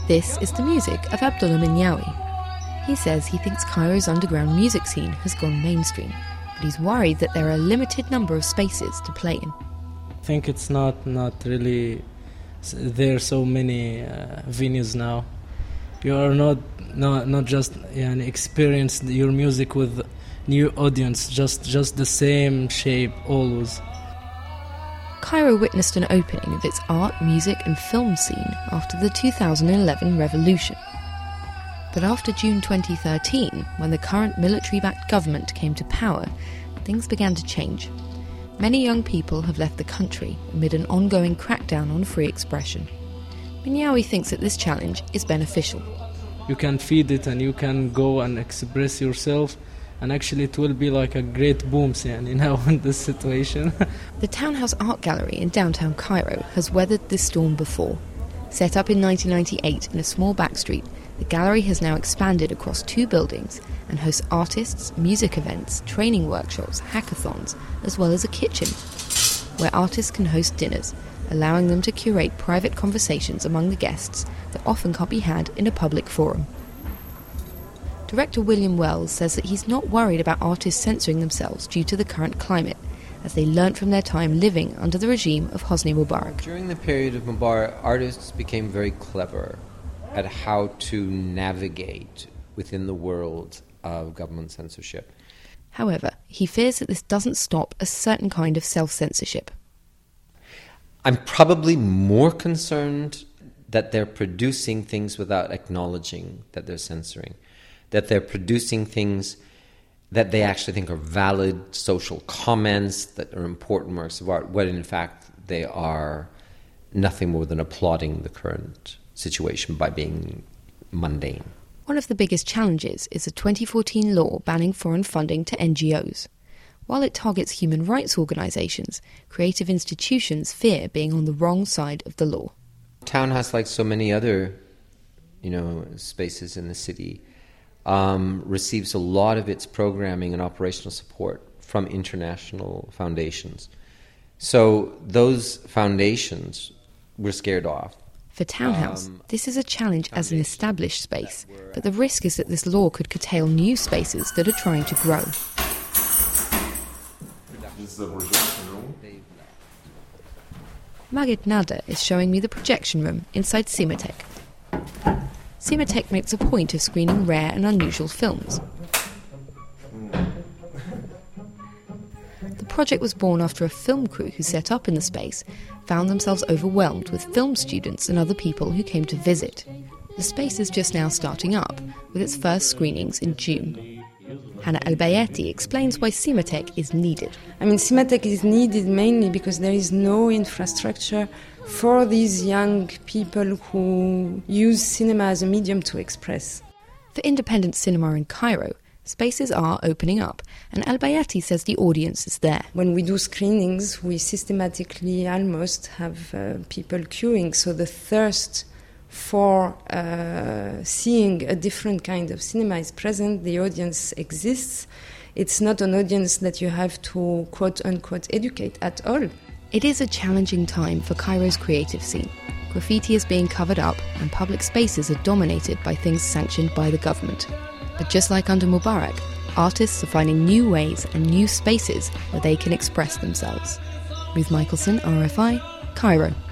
This is the music of Abdullah Minyawi. He says he thinks Cairo's underground music scene has gone mainstream, but he's worried that there are a limited number of spaces to play in. I think it's not really. There are so many venues now. You are not just experience your music with new audience, just the same shape always. Cairo witnessed an opening of its art, music and film scene after the 2011 revolution. But after June 2013, when the current military-backed government came to power, things began to change. Many young people have left the country amid an ongoing crackdown on free expression. Minyawi thinks that this challenge is beneficial. You can feed it and you can go and express yourself, and actually it will be like a great boom in this situation. The Townhouse Art Gallery in downtown Cairo has weathered this storm before. Set up in 1998 in a small backstreet, the gallery has now expanded across 2 buildings and hosts artists, music events, training workshops, hackathons, as well as a kitchen, where artists can host dinners, allowing them to curate private conversations among the guests that often can't be had in a public forum. Director William Wells says that he's not worried about artists censoring themselves due to the current climate, as they learnt from their time living under the regime of Hosni Mubarak. During the period of Mubarak, artists became very clever at how to navigate within the world of government censorship. However, he fears that this doesn't stop a certain kind of self-censorship. I'm probably more concerned that they're producing things without acknowledging that they're censoring, that they're producing things that they actually think are valid social comments, that are important works of art, when in fact they are nothing more than applauding the current situation by being mundane. One of the biggest challenges is a 2014 law banning foreign funding to NGOs. While it targets human rights organisations, creative institutions fear being on the wrong side of the law. Townhouse, like so many other, spaces in the city, receives a lot of its programming and operational support from international foundations. So those foundations were scared off. For Townhouse, this is a challenge as an established space, but the risk is that this law could curtail new spaces that are trying to grow. This is the projection room. Magid Nada is showing me the projection room inside Cinematech. Cinematech makes a point of screening rare and unusual films. The project was born after a film crew who set up in the space found themselves overwhelmed with film students and other people who came to visit. The space is just now starting up, with its first screenings in June. Hannah Al-Bayati explains why Cinematech is needed. Cinematech is needed mainly because there is no infrastructure for these young people who use cinema as a medium to express. For independent cinema in Cairo, spaces are opening up, and Al-Bayati says the audience is there. When we do screenings, we systematically almost have people queuing, so the thirst for seeing a different kind of cinema is present, the audience exists. It's not an audience that you have to quote-unquote educate at all. It is a challenging time for Cairo's creative scene. Graffiti is being covered up and public spaces are dominated by things sanctioned by the government. But just like under Mubarak, artists are finding new ways and new spaces where they can express themselves. Ruth Michelson, RFI, Cairo.